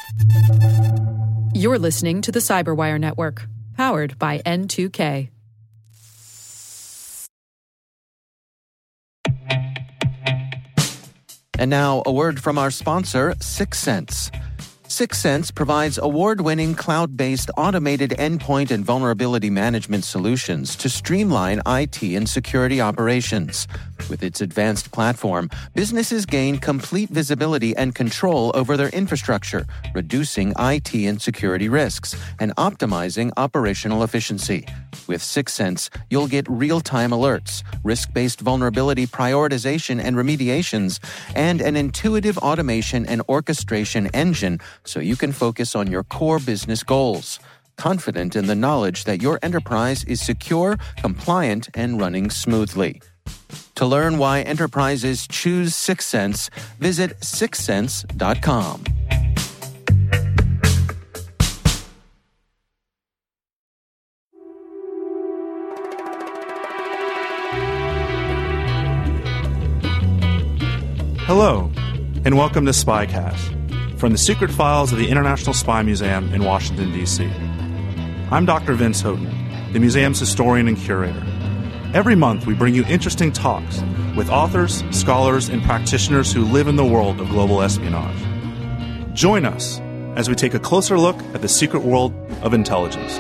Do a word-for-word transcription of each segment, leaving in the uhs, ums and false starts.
You're listening to the Cyberwire Network, powered by N two K. And now, a word from our sponsor, Syxsense. Syxsense provides award-winning cloud-based automated endpoint and vulnerability management solutions to streamline I T and security operations. With its advanced platform, businesses gain complete visibility and control over their infrastructure, reducing I T and security risks and optimizing operational efficiency. With Syxsense, you'll get real-time alerts, risk-based vulnerability prioritization and remediations, and an intuitive automation and orchestration engine so you can focus on your core business goals, confident in the knowledge that your enterprise is secure, compliant, and running smoothly. To learn why enterprises choose Syxsense, visit syxsense dot com. Hello, and welcome to Spycast, from the secret files of the International Spy Museum in Washington, D C I'm Doctor Vince Houghton, the museum's historian and curator. Every month, we bring you interesting talks with authors, scholars, and practitioners who live in the world of global espionage. Join us as we take a closer look at the secret world of intelligence.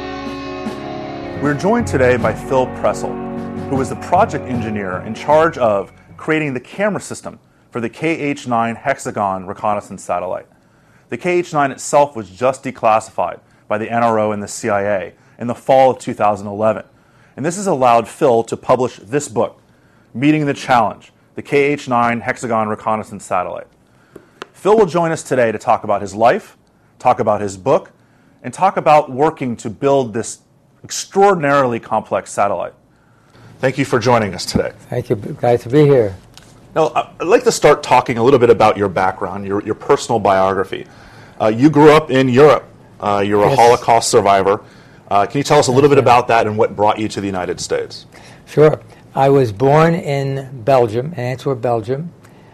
We're joined today by Phil Pressel, who is the project engineer in charge of creating the camera system for the K H nine Hexagon reconnaissance satellite. The K H nine itself was just declassified by the N R O and the C I A in the fall of two thousand eleven. And this has allowed Phil to publish this book, Meeting the Challenge, the K H nine Hexagon reconnaissance satellite. Phil will join us today to talk about his life, talk about his book, and talk about working to build this extraordinarily complex satellite. Thank you for joining us today. Thank you. Glad to be here. Now, I'd like to start talking a little bit about your background, your, your personal biography. Uh, you grew up in Europe. Uh, you're a yes. Holocaust survivor. Uh, can you tell us a little bit about that and what brought you to the United States? Sure. I was born in Belgium, in Antwerp, Belgium,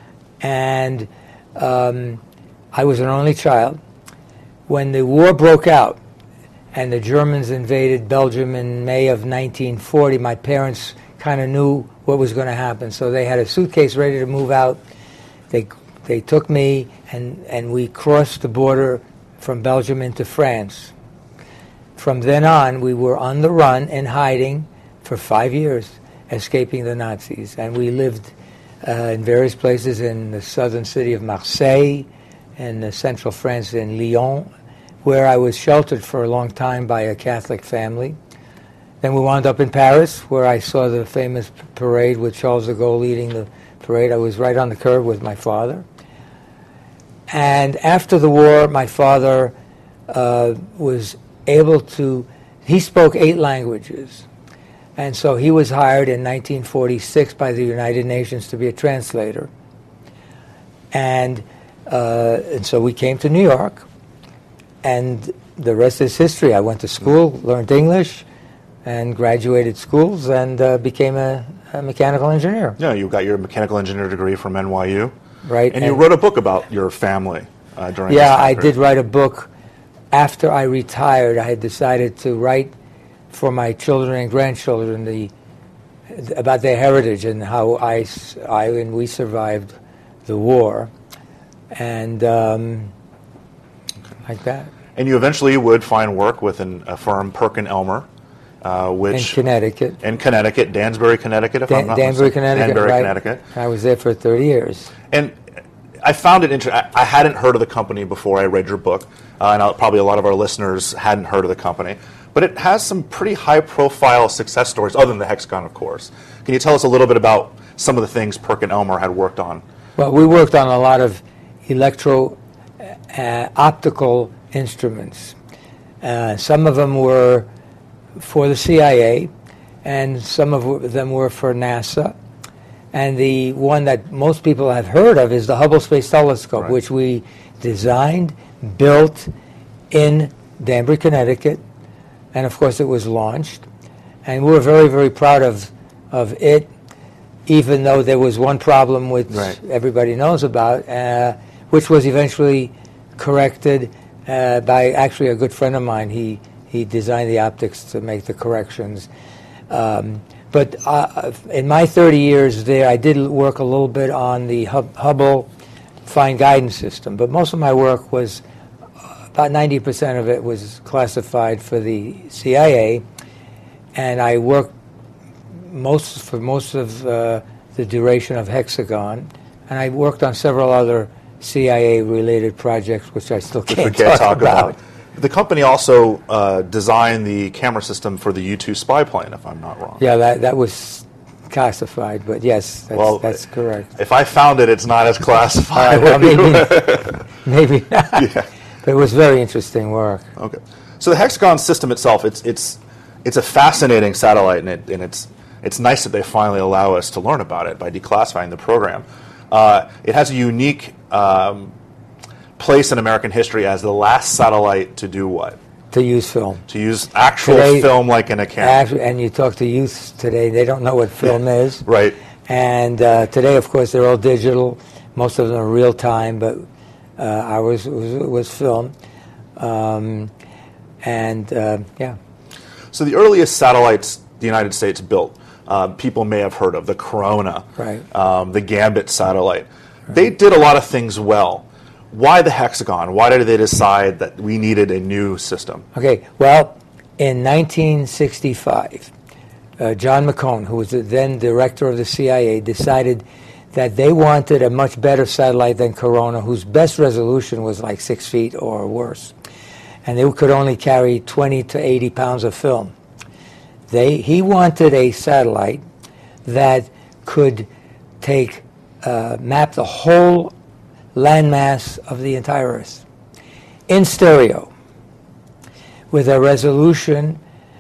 and um, I was an only child. When the war broke out and the Germans invaded Belgium in May of nineteen forty, my parents kind of knew what was going to happen, so they had a suitcase ready to move out. They they took me, and, and we crossed the border from Belgium into France. From then on, we were on the run and hiding for five years, escaping the Nazis. And we lived uh, in various places in the southern city of Marseille, and the central France in Lyon, where I was sheltered for a long time by a Catholic family. Then we wound up in Paris, where I saw the famous parade with Charles de Gaulle leading the parade. I was right on the curb with my father. And after the war, my father uh, was able to, he spoke eight languages. And so he was hired in nineteen forty-six by the United Nations to be a translator. And, uh, and so we came to New York, and the rest is history. I went to school, learned English, and graduated schools, and uh, became a, a mechanical engineer. Yeah, you got your mechanical engineer degree from N Y U. Right. And, and you wrote a book about your family uh, during Yeah, this time I period. did write a book. After I retired, I had decided to write for my children and grandchildren the about their heritage and how I, I and we survived the war, and um, like that. And you eventually would find work with an, a firm, Perkin Elmer, uh, which in Connecticut. In Connecticut, Dansbury, Connecticut, if Dan- I'm not Danbury, mistaken. Connecticut. Danbury, right. Connecticut. I was there for thirty years. And I found it interesting. I hadn't heard of the company before I read your book, uh, and probably a lot of our listeners hadn't heard of the company. But it has some pretty high-profile success stories, other than the Hexagon, of course. Can you tell us a little bit about some of the things Perkin Elmer had worked on? Well, we worked on a lot of electro-optical uh, instruments. Uh, some of them were for the C I A, and some of them were for NASA. And the one that most people have heard of is the Hubble Space Telescope, right, which we designed, built in Danbury, Connecticut, and of course it was launched. And we were very, very proud of, of it, even though there was one problem which right. everybody knows about, uh, which was eventually corrected uh, by actually a good friend of mine. He he designed the optics to make the corrections. Um, but uh, in my thirty years there, I did work a little bit on the Hub- Hubble Fine Guidance System, but most of my work was, uh, about ninety percent of it was classified for the C I A, and I worked most for most of uh, the duration of Hexagon, and I worked on several other C I A-related projects, which I still can't, we can't talk, talk about. about. The company also uh, designed the camera system for the U two spy plane, if I'm not wrong. Yeah, that that was classified, but yes, that's, well, that's correct. If I found it, it's not as classified. Uh, well, maybe, maybe not. Yeah. But it was very interesting work. Okay, so the Hexagon system itself, it's it's it's a fascinating satellite, and it and it's it's nice that they finally allow us to learn about it by declassifying the program. Uh, it has a unique um, place in American history as the last satellite to do what? To use film. To use actual Today, film like in a camera. Actually, and you talk to youth today, they don't know what film Yeah. is. Right. And uh, today, of course, they're all digital. Most of them are real time, but uh, ours was, was film. Um, and, uh, yeah. So the earliest satellites the United States built, uh, people may have heard of, the Corona, Right. um, the Gambit satellite. Right. They did a lot of things well. Why the Hexagon? Why did they decide that we needed a new system? Okay, well, in nineteen sixty-five, uh, John McCone, who was the then director of the C I A, decided that they wanted a much better satellite than Corona, whose best resolution was like six feet or worse. And they could only carry twenty to eighty pounds of film. They, he wanted a satellite that could take, uh, map the whole landmass of the entire Earth in stereo with a resolution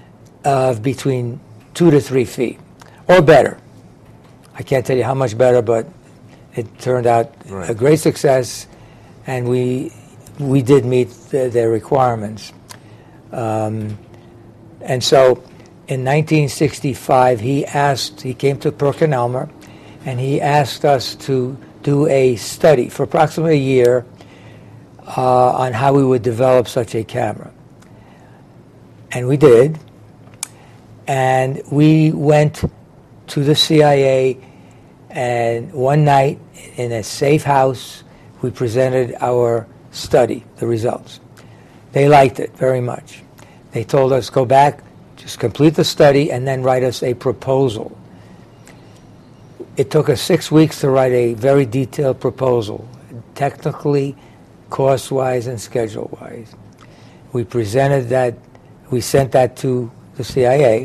of between two to three feet or better. I can't tell you how much better, but it turned out right. a great success, and we we did meet the, their requirements. Um, and so in nineteen sixty-five, he asked, he came to PerkinElmer, and he asked us to do a study for approximately a year uh, on how we would develop such a camera. And we did. And we went to the C I A, and one night in a safe house, we presented our study, the results. They liked it very much. They told us, go back, just complete the study, and then write us a proposal. It took us six weeks to write a very detailed proposal, technically, cost-wise, and schedule-wise. We presented that, we sent that to the C I A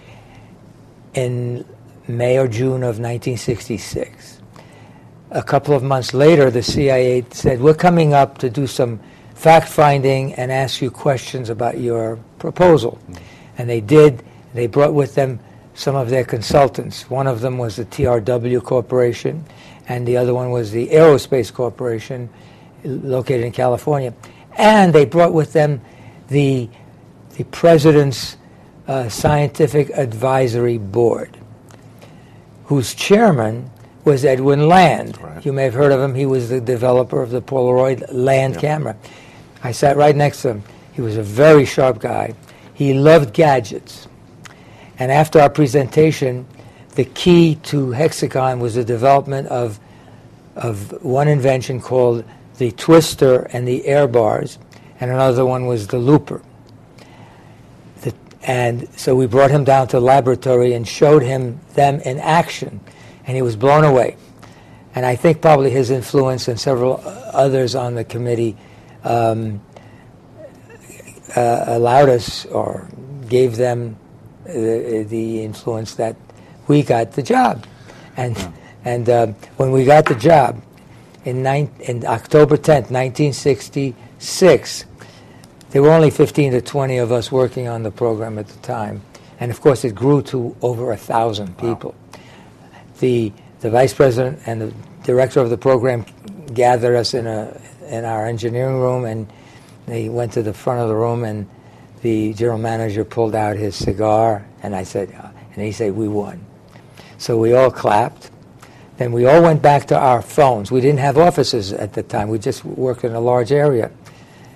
in May or June of nineteen sixty-six. A couple of months later, the C I A said, we're coming up to do some fact-finding and ask you questions about your proposal. And they did. They brought with them some of their consultants. One of them was the T R W Corporation, and the other one was the Aerospace Corporation, located in California. And they brought with them the, the President's uh, Scientific Advisory Board, whose chairman was Edwin Land. Right. You may have heard of him. He was the developer of the Polaroid Land yep. camera. I sat right next to him. He was a very sharp guy. He loved gadgets. And after our presentation, the key to Hexagon was the development of, of one invention called the twister and the air bars, and another one was the looper. The, and so we brought him down to the laboratory and showed him them in action, and he was blown away. And I think probably his influence and several others on the committee um, uh, allowed us or gave them the, the influence that we got the job. And yeah. and uh, when we got the job in, nine, in October tenth, nineteen sixty-six, there were only fifteen to twenty of us working on the program at the time. And of course it grew to over a thousand people. Wow. The the vice president and the director of the program gathered us in a in our engineering room, and they went to the front of the room, and the general manager pulled out his cigar, and I said, and he said, we won. So we all clapped. Then we all went back to our phones. We didn't have offices at the time. We just worked in a large area.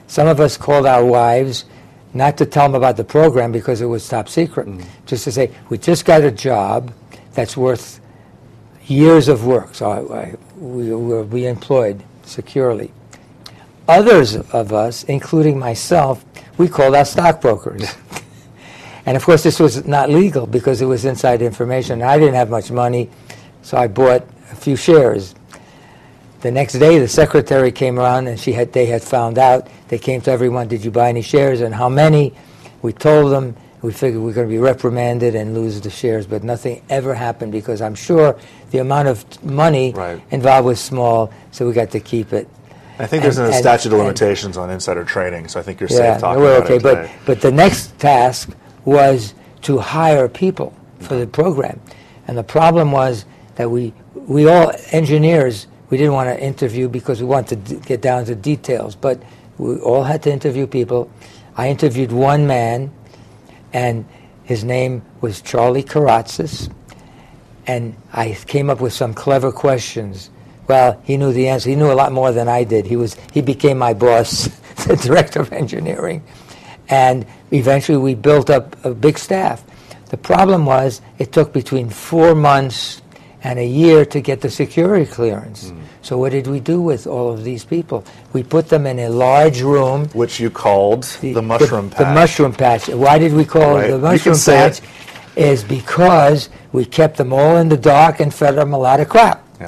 Some of us called our wives not to tell them about the program because it was top secret, mm. just to say, we just got a job that's worth years of work, so I, I, we will be employed securely. Others of us, including myself, we called our stockbrokers. And of course this was not legal because it was inside information. I didn't have much money, so I bought a few shares. The next day the secretary came around and she had they had found out. They came to everyone, did you buy any shares and how many? We told them. We figured we were going to be reprimanded and lose the shares, but nothing ever happened because I'm sure the amount of money right. involved was small, so we got to keep it. I think there's and, a and, statute of and, limitations on insider trading, so I think you're yeah, safe talking we're about okay, it today. But, but the next task was to hire people for the program. And the problem was that we, we all, engineers, we didn't want to interview because we wanted to d- get down to details, but we all had to interview people. I interviewed one man, and his name was Charlie Karatzis, and I came up with some clever questions. Well, he knew the answer. He knew a lot more than I did. He was he became my boss, the director of engineering, and eventually we built up a big staff. The problem was it took between four months and a year to get the security clearance. Mm. So what did we do with all of these people? We put them in a large room. Which you called the, the mushroom the, patch. The mushroom patch. Why did we call right. it the mushroom patch? It. Is because we kept them all in the dark and fed them a lot of crap. Yeah.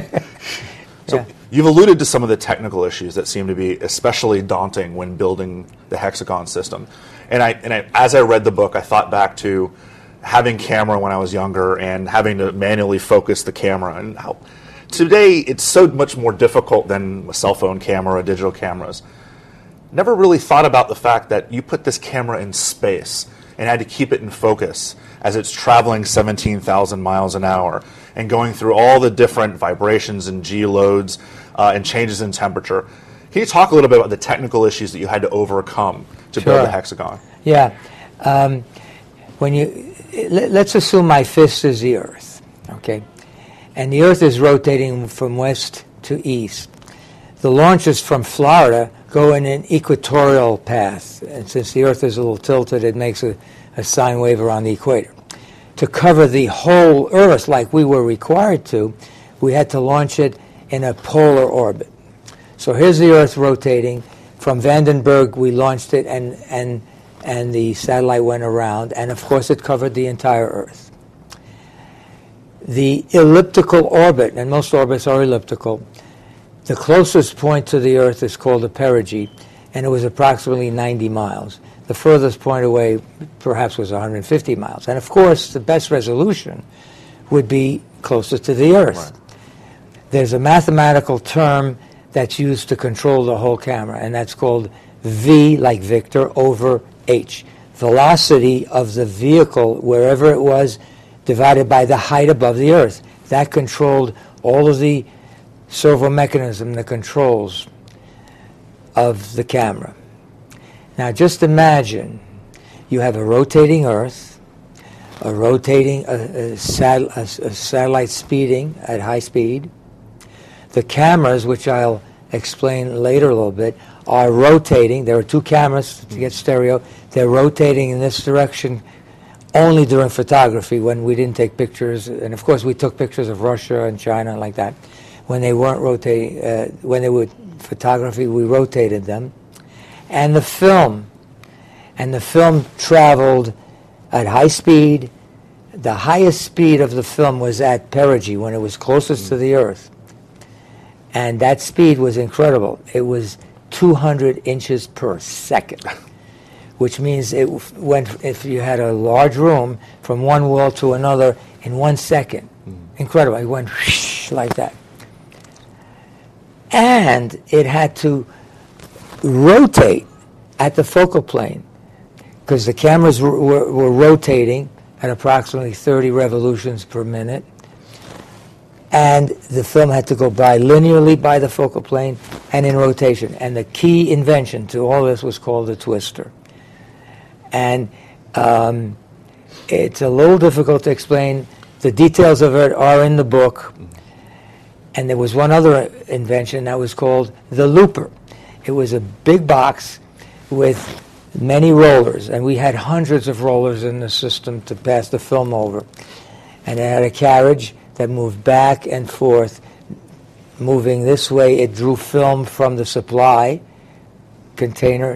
So yeah. You've alluded to some of the technical issues that seem to be especially daunting when building the hexagon system. And I, and I, as I read the book, I thought back to having camera when I was younger and having to manually focus the camera. And how today it's so much more difficult than a cell phone camera or digital cameras. Never really thought about the fact that you put this camera in space and had to keep it in focus as it's traveling seventeen thousand miles an hour and going through all the different vibrations and G loads uh, and changes in temperature. Can you talk a little bit about the technical issues that you had to overcome to Sure. build the hexagon? Yeah. Um, when you let's assume my fist is the Earth, okay, and the Earth is rotating from west to east. The launches from Florida go in an equatorial path, and since the Earth is a little tilted, it makes a, a sine wave around the equator. To cover the whole Earth like we were required to, we had to launch it in a polar orbit. So here's the Earth rotating. From Vandenberg, we launched it, and, and, and the satellite went around, and of course it covered the entire Earth. The elliptical orbit, and most orbits are elliptical, the closest point to the Earth is called the perigee, and it was approximately ninety miles. The furthest point away perhaps was one hundred fifty miles. And of course, the best resolution would be closest to the Earth. Right. There's a mathematical term that's used to control the whole camera, and that's called V, like Victor, over H. Velocity of the vehicle, wherever it was, divided by the height above the Earth. That controlled all of the servo mechanism, the controls of the camera. Now just imagine you have a rotating Earth, a rotating a, a, sat, a, a satellite speeding at high speed. The cameras, which I'll explain later a little bit, are rotating. There are two cameras to get stereo. They're rotating in this direction only during photography when we didn't take pictures. And of course we took pictures of Russia and China like that. When they weren't rotating, uh, when they were photography, we rotated them. And the film, and the film traveled at high speed. The highest speed of the film was at perigee, when it was closest mm. to the Earth. And that speed was incredible. It was two hundred inches per second, which means it went, if you had a large room, from one wall to another in one second. Mm. Incredible. It went whoosh, like that. And it had to rotate at the focal plane because the cameras were, were, were rotating at approximately thirty revolutions per minute, and the film had to go by linearly by the focal plane and in rotation. And the key invention to all this was called a twister. And um, it's a little difficult to explain. The details of it are in the book. And there was one other invention that was called the looper. It was a big box with many rollers, and we had hundreds of rollers in the system to pass the film over. And it had a carriage that moved back and forth. Moving this way, it drew film from the supply container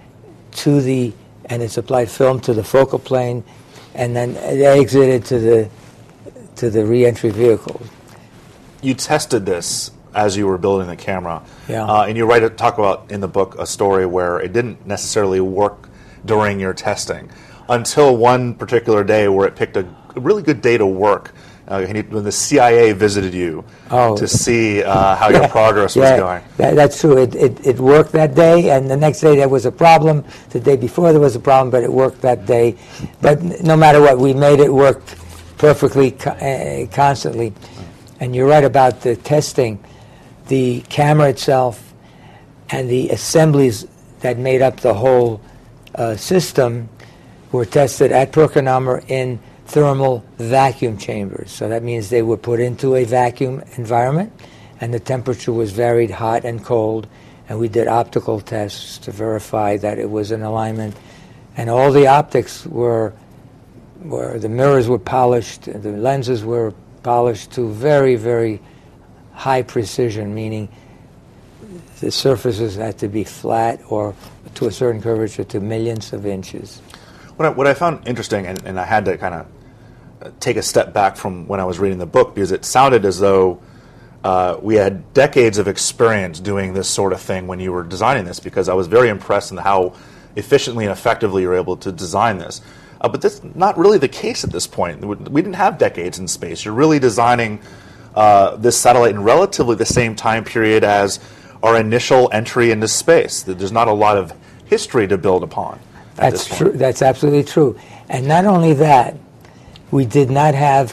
to the, and it supplied film to the focal plane, and then it exited to the to the re-entry vehicle. You tested this as you were building the camera, yeah. uh, and you write talk about in the book a story where it didn't necessarily work during your testing until one particular day where it picked a, a really good day to work. Uh, when the C I A visited you oh. to see uh, how yeah. your progress yeah. was going. That, that's true. It, it it worked that day, and the next day there was a problem. The day before there was a problem, but it worked that day. But no matter what, we made it work perfectly co- uh, constantly. And you're right about the testing. The camera itself and the assemblies that made up the whole uh, system were tested at PerkinElmer in thermal vacuum chambers. So that means they were put into a vacuum environment, and the temperature was varied hot and cold, and we did optical tests to verify that it was in alignment. And all the optics were, were the mirrors were polished, the lenses were polished to very, very high precision, meaning the surfaces had to be flat or to a certain curvature to millions of inches. What I, what I found interesting, and, and I had to kind of take a step back from when I was reading the book, because it sounded as though uh, we had decades of experience doing this sort of thing when you were designing this, because I was very impressed in how efficiently and effectively you were able to design this. Uh, but that's not really the case at this point. We didn't have decades in space. You're really designing uh, this satellite in relatively the same time period as our initial entry into space. There's not a lot of history to build upon. That's true. That's absolutely true. And not only that, we did not have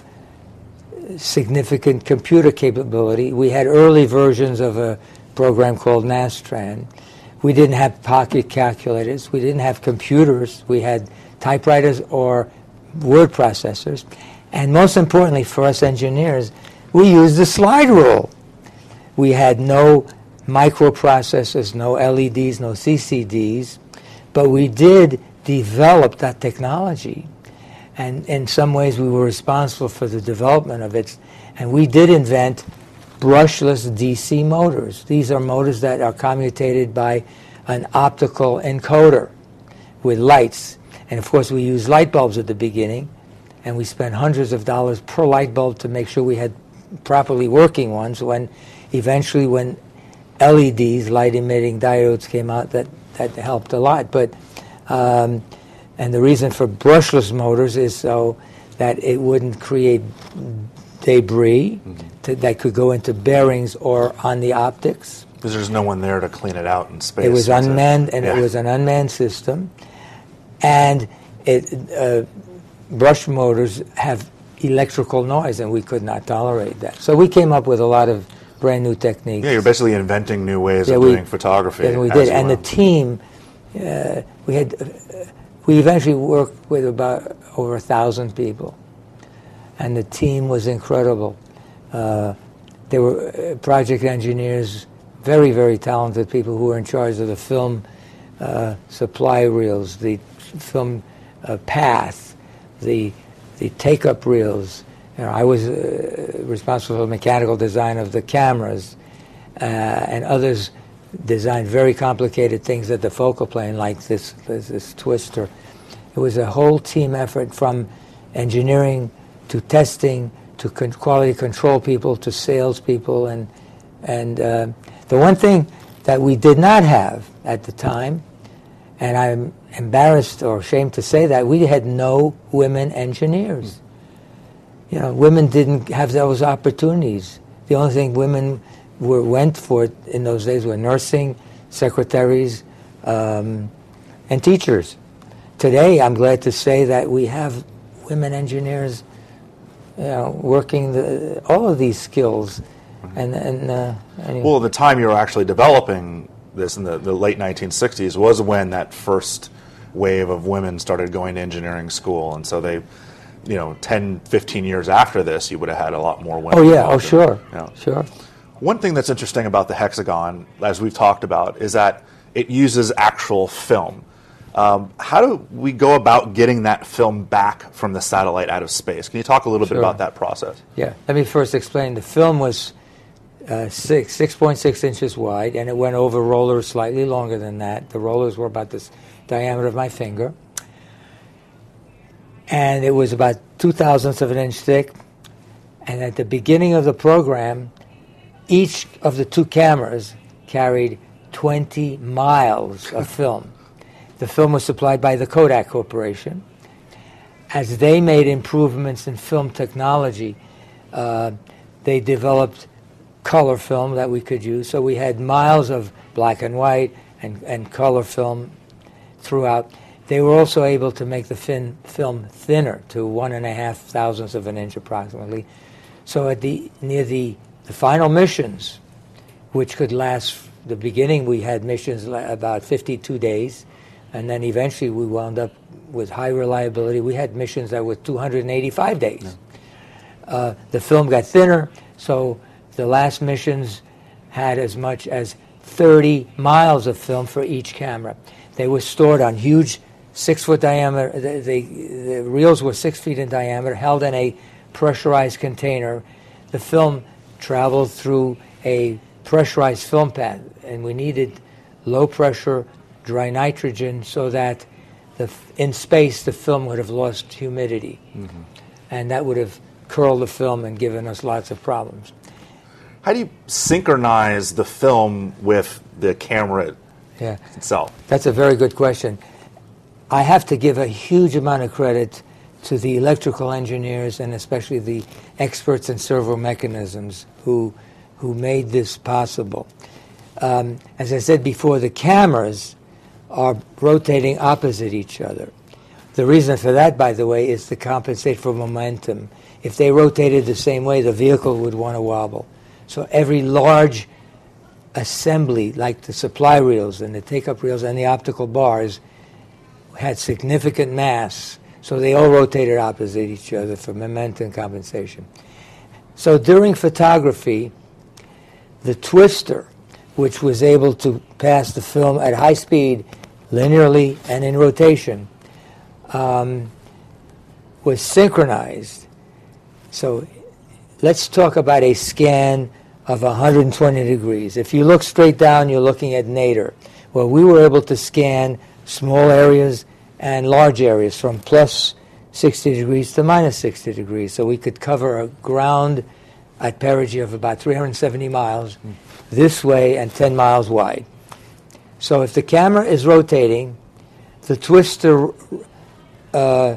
significant computer capability. We had early versions of a program called Nastran. We didn't have pocket calculators. We didn't have computers. We had typewriters or word processors. And most importantly for us engineers, we used the slide rule. We had no microprocessors, no L E Ds, no C C Ds, but we did develop that technology. And in some ways we were responsible for the development of it. And we did invent brushless D C motors. These are motors that are commutated by an optical encoder with lights. And of course we used light bulbs at the beginning, and we spent hundreds of dollars per light bulb to make sure we had properly working ones. When eventually when L E Ds, light emitting diodes, came out, that, that helped a lot. But um, and the reason for brushless motors is so that it wouldn't create debris mm-hmm. to, that could go into bearings or on the optics. Because there's no one there to clean it out in space. It was unmanned, it? and yeah. it was an unmanned system. And it, uh, brush motors have electrical noise, and we could not tolerate that. So we came up with a lot of brand new techniques. Yeah, you're basically inventing new ways yeah, of we, doing photography. Yeah, we did. And well. the team, uh, we had, uh, we eventually worked with about over a thousand people, and the team was incredible. Uh, there were uh, project engineers, very, very talented people who were in charge of the film uh, supply reels, the film uh, path, the the take-up reels. You know, I was uh, responsible for the mechanical design of the cameras, uh, and others designed very complicated things at the focal plane, like this, this this twister. It was a whole team effort, from engineering to testing to con- quality control people to salespeople, and and uh, the one thing that we did not have at the time, and I'm embarrassed or ashamed to say that, we had no women engineers. You know, women didn't have those opportunities. The only thing women were went for in those days were nursing, secretaries, um, and teachers. Today, I'm glad to say that we have women engineers, you know, working the, all of these skills. And, and uh, anyway. Well, the time you were actually developing this in the, the late nineteen sixties was when that first wave of women started going to engineering school, and so they, you know, ten, fifteen years after this, you would have had a lot more women. Oh yeah, oh sure, you know. sure. One thing that's interesting about the Hexagon, as we've talked about, is that it uses actual film. Um, how do we go about getting that film back from the satellite out of space? Can you talk a little Sure. bit about that process? Yeah. Let me first explain. The film was uh, six, 6.6 inches wide, and it went over rollers slightly longer than that. The rollers were about the diameter of my finger. And it was about two thousandths of an inch thick. And at the beginning of the program, each of the two cameras carried twenty miles of film. The film was supplied by the Kodak Corporation. As they made improvements in film technology, uh, they developed color film that we could use. So we had miles of black and white and, and color film throughout. They were also able to make the fin, film thinner to one and a half thousandths of an inch approximately. So at the near the, the final missions, which could last, the beginning we had missions about fifty-two days, and then eventually we wound up with high reliability. We had missions that were two hundred eighty-five days. Yeah. Uh, the film got thinner, so the last missions had as much as thirty miles of film for each camera. They were stored on huge six-foot diameter, the, the, the reels were six feet in diameter, held in a pressurized container. The film traveled through a pressurized film pad, and we needed low-pressure dry nitrogen so that the, in space the film would have lost humidity. Mm-hmm. And that would have curled the film and given us lots of problems. How do you synchronize the film with the camera yeah. itself? That's a very good question. I have to give a huge amount of credit to the electrical engineers and especially the experts in servo mechanisms who who made this possible. Um, as I said before, the cameras are rotating opposite each other. The reason for that, by the way, is to compensate for momentum. If they rotated the same way, the vehicle would want to wobble. So every large assembly, like the supply reels and the take-up reels and the optical bars, had significant mass, so they all rotated opposite each other for momentum compensation. So during photography, the twister, which was able to pass the film at high speed, linearly and in rotation, um, was synchronized. So let's talk about a scan of one hundred twenty degrees. If you look straight down, you're looking at nadir. Well, we were able to scan small areas and large areas from plus sixty degrees to minus sixty degrees. So we could cover a ground at perigee of about three hundred seventy miles mm. this way and ten miles wide. So if the camera is rotating, the twister uh,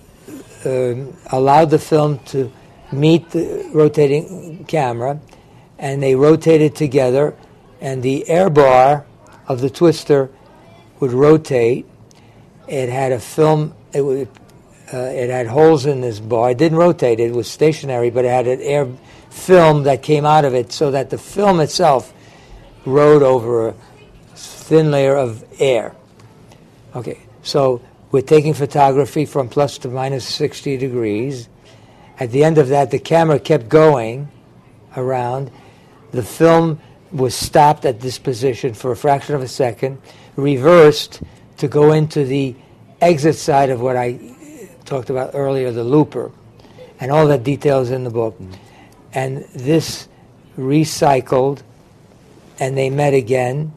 uh, allowed the film to meet the rotating camera, and they rotated together, and the air bar of the twister would rotate. It had a film, it would, uh, it had holes in this bar. It didn't rotate, it was stationary, but it had an air film that came out of it so that the film itself rode over a thin layer of air. Okay, so we're taking photography from plus to minus sixty degrees. At the end of that, the camera kept going around. The film was stopped at this position for a fraction of a second, reversed to go into the exit side of what I talked about earlier, the looper. And all that detail is in the book. Mm. And this recycled, and they met again.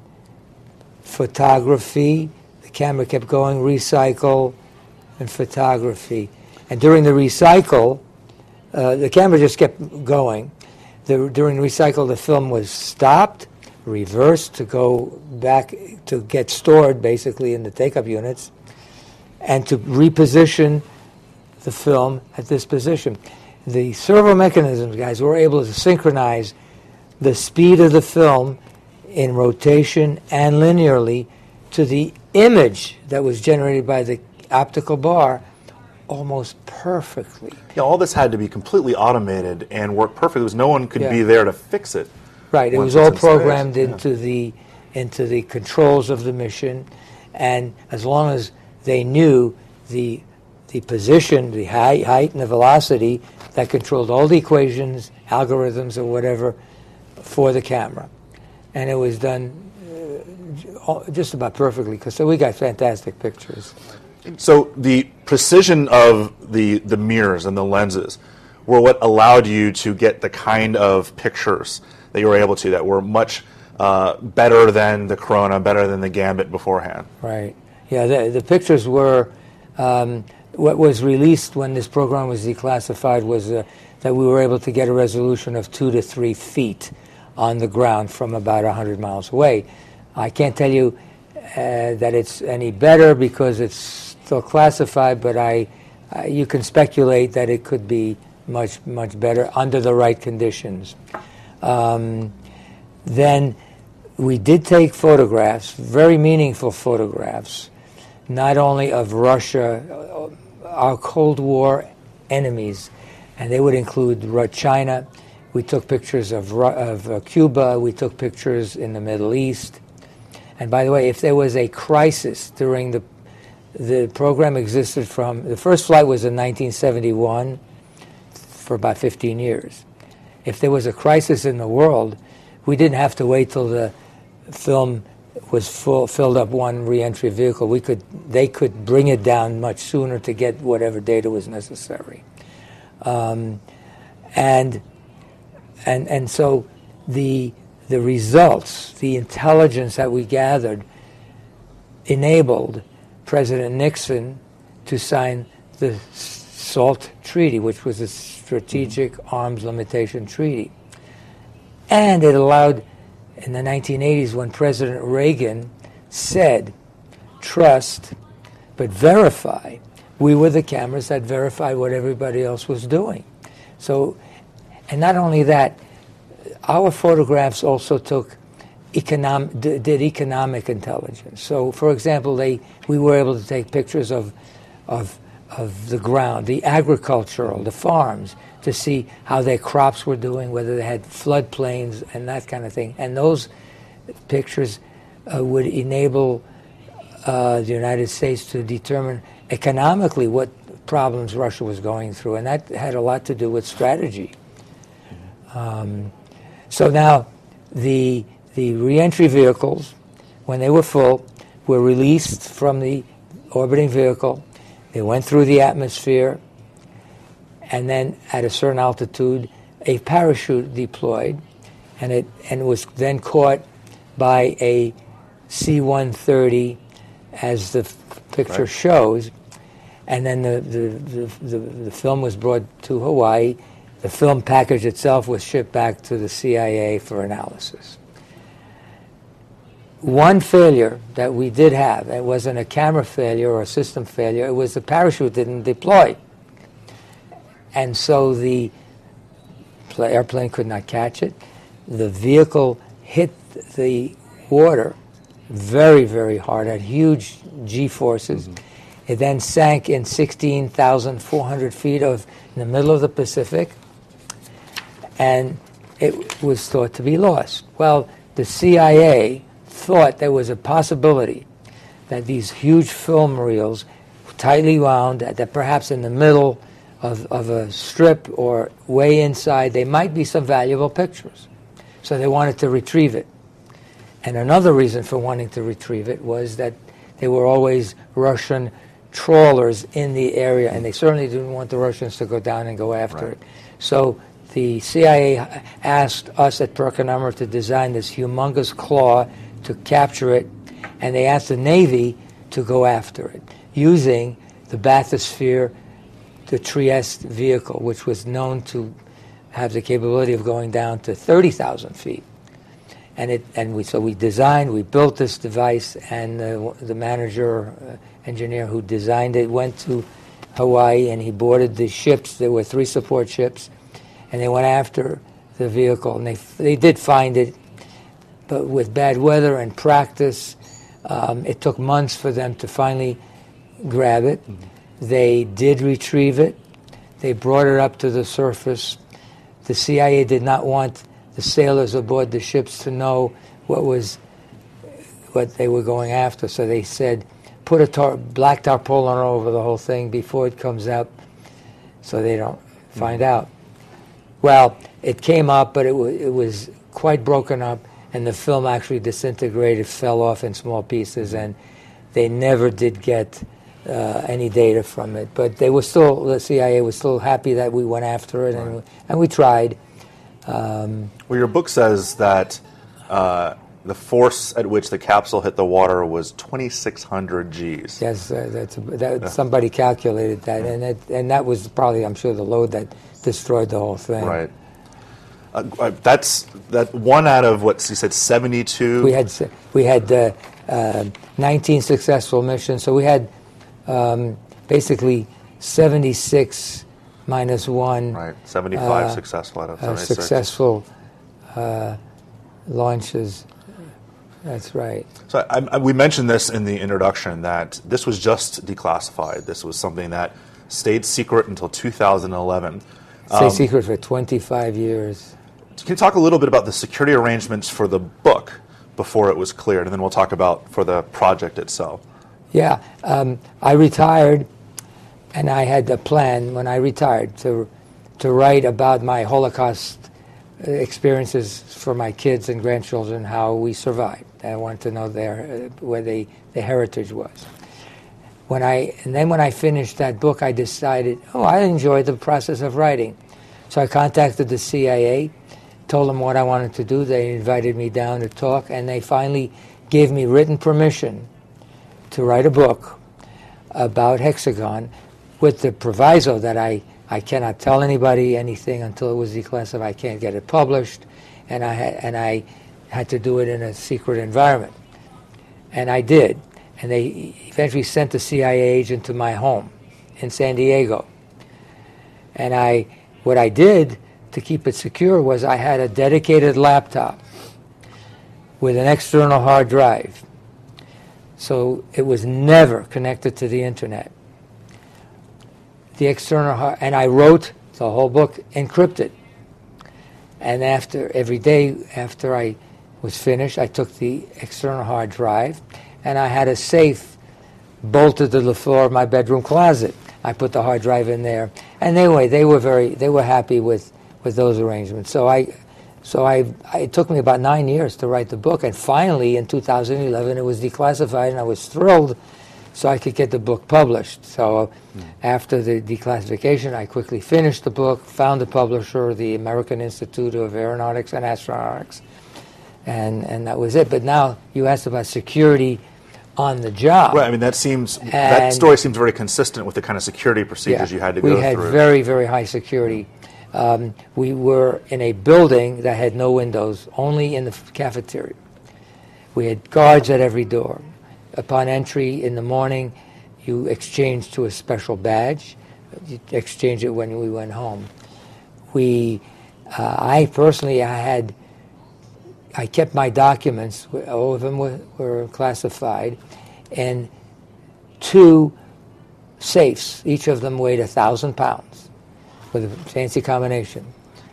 Photography, the camera kept going, recycle, and photography. And during the recycle, uh, the camera just kept going. The, during the recycle, the film was stopped, reversed to go back to get stored, basically, in the take-up units, and to reposition the film at this position. The servo mechanisms guys were able to synchronize the speed of the film in rotation and linearly to the image that was generated by the optical bar almost perfectly. Yeah, all this had to be completely automated and work perfectly because no one could yeah. be there to fix it. Right, it was all programmed into yeah. the into the controls of the mission, and as long as they knew the the position, the height, height and the velocity, that controlled all the equations, algorithms, or whatever, for the camera. And it was done uh, just about perfectly, because so we got fantastic pictures. So the precision of the, the mirrors and the lenses were what allowed you to get the kind of pictures that you were able to that were much uh, better than the Corona, better than the Gambit beforehand. Right. Yeah, the, the pictures were, um, what was released when this program was declassified was uh, that we were able to get a resolution of two to three feet on the ground from about one hundred miles away. I can't tell you uh, that it's any better because it's still classified, but I, uh, you can speculate that it could be much, much better under the right conditions. Um, then we did take photographs, very meaningful photographs, not only of Russia, our Cold War enemies, and they would include China. We took pictures of, of uh, Cuba. We took pictures in the Middle East. And by the way, if there was a crisis during the the program existed from the first flight was in nineteen seventy-one for about fifteen years. If there was a crisis in the world, we didn't have to wait till the film was full, filled up one reentry vehicle. We could they could bring it down much sooner to get whatever data was necessary. Um, and and and so the the results, the intelligence that we gathered, enabled President Nixon to sign the SALT Treaty, which was a strategic mm-hmm. arms limitation treaty. And it allowed, in the nineteen eighties, when President Reagan said, trust, but verify, we were the cameras that verified what everybody else was doing. So, and not only that, our photographs also took economic, did economic intelligence. So, for example, they we were able to take pictures of, of, of the ground, the agricultural, the farms, to see how their crops were doing, whether they had floodplains and that kind of thing. And those pictures uh, would enable uh, the United States to determine economically what problems Russia was going through, and that had a lot to do with strategy. Um, so now the the reentry vehicles, when they were full, were released from the orbiting vehicle. They went through the atmosphere, and then at a certain altitude, a parachute deployed, and it and was then caught by a C one thirty, as the f- picture right. shows, and then the the, the the the film was brought to Hawaii. The film package itself was shipped back to the C I A for analysis. One failure that we did have, it wasn't a camera failure or a system failure, it was the parachute didn't deploy. And so the airplane could not catch it. The vehicle hit the water very, very hard, had huge G-forces. Mm-hmm. It then sank in sixteen thousand four hundred feet of in the middle of the Pacific, and it was thought to be lost. Well, the C I A thought there was a possibility that these huge film reels, tightly wound, that, that perhaps in the middle of, of a strip or way inside, there might be some valuable pictures. So they wanted to retrieve it. And another reason for wanting to retrieve it was that there were always Russian trawlers in the area, and they certainly didn't want the Russians to go down and go after right. it. So the C I A asked us at PerkinElmer to design this humongous claw to capture it, and they asked the Navy to go after it using the bathysphere, the Trieste vehicle, which was known to have the capability of going down to thirty thousand feet. And it and we so we designed, we built this device, and uh, the manager, uh, engineer who designed it went to Hawaii, and he boarded the ships. There were three support ships, and they went after the vehicle, and they they did find it, but with bad weather and practice, um, it took months for them to finally grab it. Mm-hmm. They did retrieve it. They brought it up to the surface. The C I A did not want the sailors aboard the ships to know what was what they were going after, so they said, put a tar- black tarpaulin over the whole thing before it comes up so they don't find mm-hmm. out. Well, it came up, but it, w- it was quite broken up, and the film actually disintegrated, fell off in small pieces, and they never did get uh, any data from it. But they were still, the C I A was still happy that we went after it, and, and we tried. Um, well, your book says that uh, the force at which the capsule hit the water was twenty-six hundred G's. Yes, uh, that's that, somebody calculated that, and that, and that was probably, I'm sure, the load that destroyed the whole thing. Right. Uh, that's that one out of what you said, seventy-two. We had we had uh, uh, nineteen successful missions, so we had um, basically seventy-six minus one. Right, seventy-five uh, successful out of uh, seventy-six. Successful uh, launches. That's right. So I, I, we mentioned this in the introduction that this was just declassified. This was something that stayed secret until two thousand eleven. Stayed um, secret for twenty-five years. Can you talk a little bit about the security arrangements for the book before it was cleared, and then we'll talk about for the project itself? Yeah, um, I retired, and I had a plan when I retired to to write about my Holocaust experiences for my kids and grandchildren, how we survived. I wanted to know their uh, where they their heritage was. When I and then when I finished that book, I decided, oh, I enjoyed the process of writing, so I contacted the C I A. Told them what I wanted to do. They invited me down to talk, and they finally gave me written permission to write a book about Hexagon, with the proviso that I, I cannot tell anybody anything until it was declassified. I can't get it published, and I had, and I had to do it in a secret environment. And I did. And they eventually sent the C I A agent to my home in San Diego. And I, what I did to keep it secure was I had a dedicated laptop with an external hard drive. So it was never connected to the internet. The external hard, and I wrote the whole book encrypted. And after every day after I was finished, I took the external hard drive, and I had a safe bolted to the floor of my bedroom closet. I put the hard drive in there, and anyway, they were very they were happy with with those arrangements. So I, so I, I, it took me about nine years to write the book, and finally in two thousand eleven it was declassified, and I was thrilled, so I could get the book published. So mm. after the declassification, I quickly finished the book, found the publisher, the American Institute of Aeronautics and Astronautics, and and that was it. But now you asked about security on the job. Right. I mean, that seems and that story seems very consistent with the kind of security procedures yeah, you had to go through. We had very very high security. Um, we were in a building that had no windows, only in the cafeteria. We had guards at every door. Upon entry in the morning, you exchanged to a special badge. You exchanged it when we went home. We, uh, I personally, I had, I kept my documents. All of them were, were classified, and two safes. Each of them weighed a thousand pounds. With a fancy combination.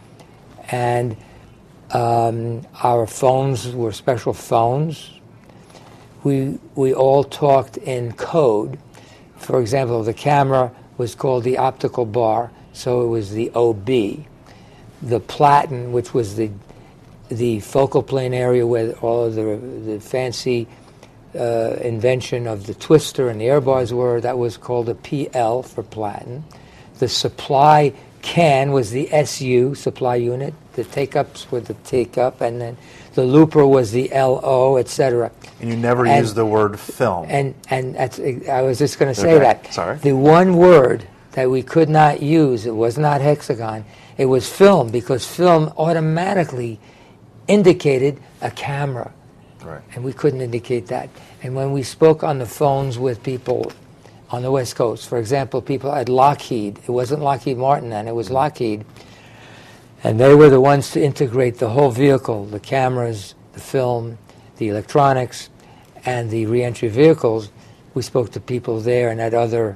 And um, our phones were special phones. We, we all talked in code. For example, the camera was called the optical bar, so it was the O B. The platen, which was the, the focal plane area where all of the, the fancy uh, invention of the twister and the air bars were, that was called a P L for platen. The supply can was the S U, supply unit. The take-ups were the take-up, and then the looper was the L O, et cetera. And you never and, used the word film. And and that's, I was just going to say okay. that. Sorry. The one word that we could not use, it was not hexagon, it was film, because film automatically indicated a camera. Right. And we couldn't indicate that. And when we spoke on the phones with people on the West Coast, for example, people at Lockheed. It wasn't Lockheed Martin then, it was Lockheed. And they were the ones to integrate the whole vehicle, the cameras, the film, the electronics, and the reentry vehicles. We spoke to people there and at other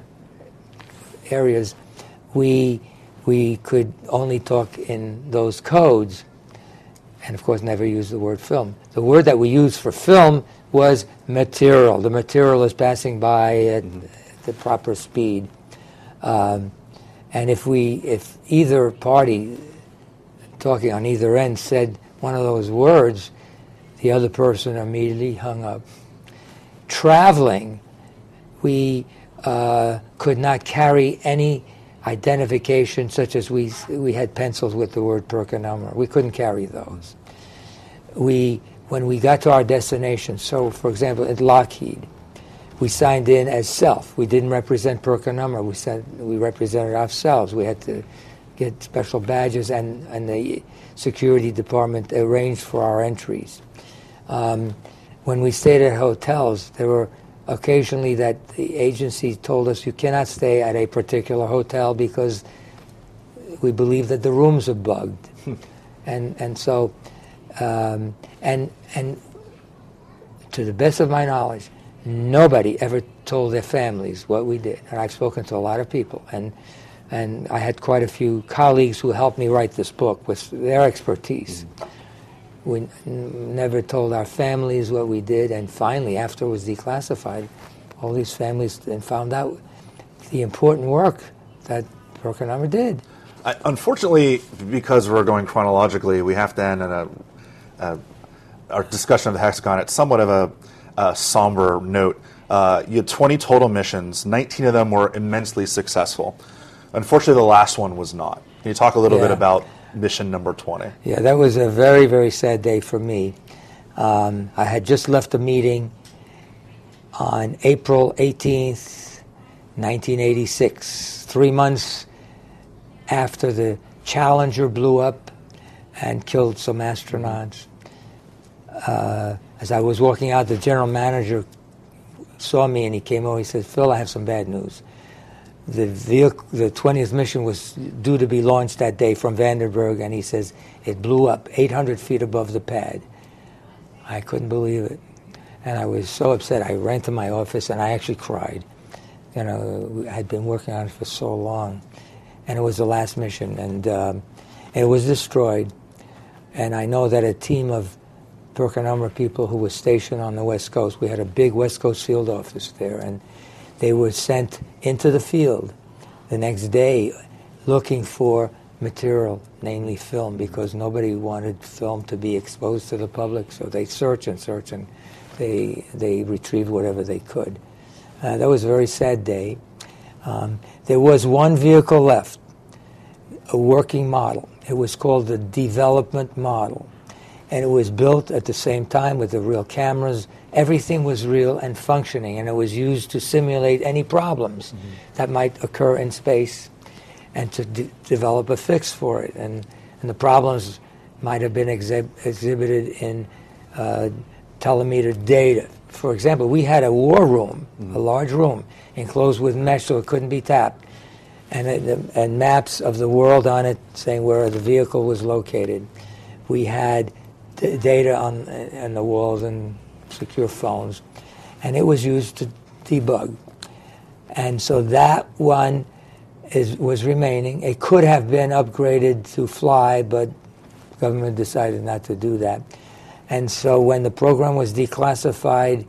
areas. We, we could only talk in those codes, and of course never use the word film. The word that we used for film was material. The material is passing by at mm-hmm. the proper speed, um, and if we, if either party, talking on either end, said one of those words, the other person immediately hung up. Traveling, we uh, could not carry any identification such as we we had pencils with the word PerkinElmer. We couldn't carry those. We, when we got to our destination, so for example at Lockheed, we signed in as self. We didn't represent PerkinElmer. We said we represented ourselves. We had to get special badges, and, and the security department arranged for our entries. Um, when we stayed at hotels, there were occasionally that the agency told us you cannot stay at a particular hotel because we believe that the rooms are bugged. and and so, um, and and to the best of my knowledge, nobody ever told their families what we did. And I've spoken to a lot of people, and and I had quite a few colleagues who helped me write this book with their expertise. Mm-hmm. We n- never told our families what we did, and finally, after it was declassified, all these families then found out the important work that PerkinElmer did. I, unfortunately, because we're going chronologically, we have to end in a, a our discussion of the hexagon at somewhat of a, a somber note. Uh, you had twenty total missions. nineteen of them were immensely successful. Unfortunately, the last one was not. Can you talk a little yeah. bit about mission number twenty? Yeah, that was a very, very sad day for me. Um, I had just left a meeting on April eighteenth, nineteen eighty-six, three months after the Challenger blew up and killed some astronauts. Uh, as I was walking out, the general manager saw me and he came over. He said, "Phil, I have some bad news. The vehicle, the twentieth mission was due to be launched that day from Vandenberg," and he says, "It blew up eight hundred feet above the pad." I couldn't believe it. And I was so upset. I ran to my office and I actually cried. You know, I had been working on it for so long. And it was the last mission, and um, it was destroyed. And I know that a team of PerkinElmer people who were stationed on the West Coast, we had a big West Coast field office there, and they were sent into the field the next day looking for material, namely film, because nobody wanted film to be exposed to the public, so they search and search, and they they retrieved whatever they could. Uh, that was a very sad day. Um, there was one vehicle left, a working model. It was called the development model, and it was built at the same time with the real cameras. Everything was real and functioning, and it was used to simulate any problems mm-hmm. that might occur in space and to de- develop a fix for it. And, and the problems might have been exhib- exhibited in uh, telemeter data. For example, we had a war room, mm-hmm. a large room, enclosed with mesh so it couldn't be tapped, and, it, and maps of the world on it saying where the vehicle was located. We had d- data on, on the walls and secure phones, and it was used to debug. And so that one is was remaining. It could have been upgraded to fly, but the government decided not to do that. And so when the program was declassified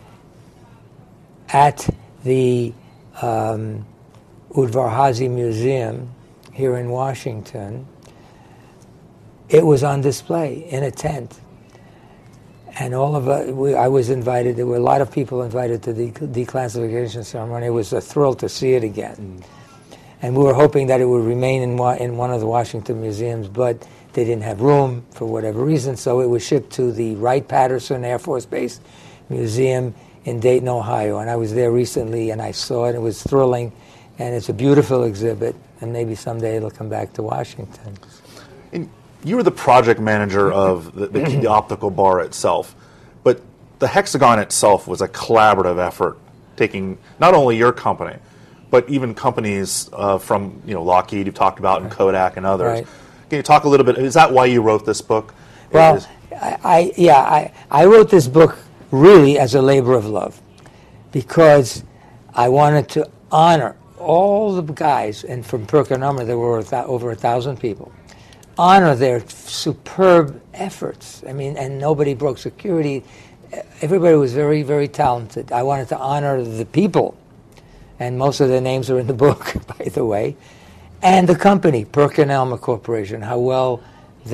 at the um, Udvar-Hazy Museum here in Washington, it was on display in a tent. And all of us, we, I was invited. There were a lot of people invited to the declassification ceremony. It was a thrill to see it again. Mm. And we were hoping that it would remain in, wa- in one of the Washington museums, but they didn't have room for whatever reason, so it was shipped to the Wright-Patterson Air Force Base Museum in Dayton, Ohio. And I was there recently, and I saw it. It was thrilling, and it's a beautiful exhibit, and maybe someday it'll come back to Washington. And you were the project manager of the, the, the optical bar itself, but the hexagon itself was a collaborative effort, taking not only your company, but even companies uh, from you know Lockheed you've talked about, and Kodak and others. Right. Can you talk a little bit? Is that why you wrote this book? Well, is, I, I yeah, I, I wrote this book really as a labor of love, because I wanted to honor all the guys, and from PerkinElmer there were a th- over a thousand people, honor their superb efforts. I mean, and nobody broke security. Everybody was very, very talented. I wanted to honor the people, and most of their names are in the book, by the way, and the company, PerkinElmer Corporation, how well they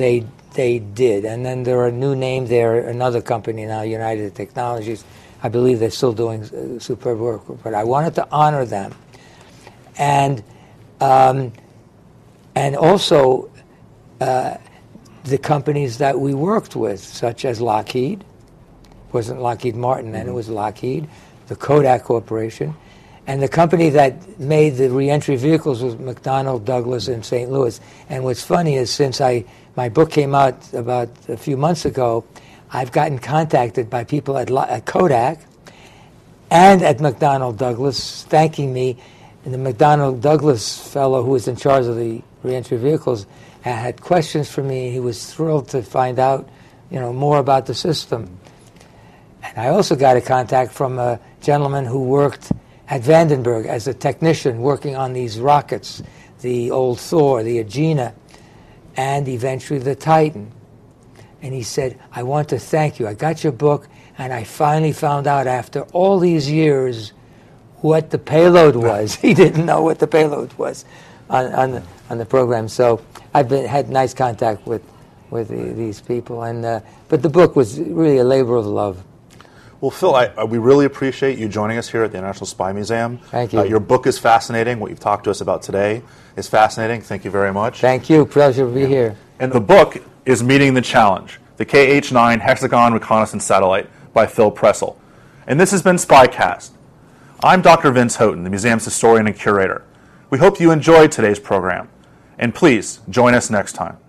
they did. And then there are a new name there, another company now, United Technologies. I believe they're still doing uh, superb work, but I wanted to honor them. And um, and also uh, the companies that we worked with, such as Lockheed. It wasn't Lockheed Martin then, mm-hmm. It was Lockheed, the Kodak Corporation. And the company that made the reentry vehicles was McDonnell Douglas in Saint Louis. And what's funny is since I my book came out about a few months ago, I've gotten contacted by people at, at Kodak and at McDonnell Douglas thanking me. And the McDonnell Douglas fellow who was in charge of the reentry vehicles had questions for me. He was thrilled to find out, you know, more about the system. And I also got a contact from a gentleman who worked at Vandenberg as a technician working on these rockets, the old Thor, the Agena, and eventually the Titan. And he said, I want to thank you. I got your book, and I finally found out after all these years what the payload was. He didn't know what the payload was on, on, the, on the program. So I've been, had nice contact with, with the, these people. And uh, but the book was really a labor of love. Well, Phil, I, we really appreciate you joining us here at the International Spy Museum. Thank you. Uh, your book is fascinating. What you've talked to us about today is fascinating. Thank you very much. Thank you. Pleasure to be here. And the book is Meeting the Challenge, the K H nine Hexagon Reconnaissance Satellite by Phil Pressel. And this has been SpyCast. I'm Doctor Vince Houghton, the museum's historian and curator. We hope you enjoyed today's program. And please, join us next time.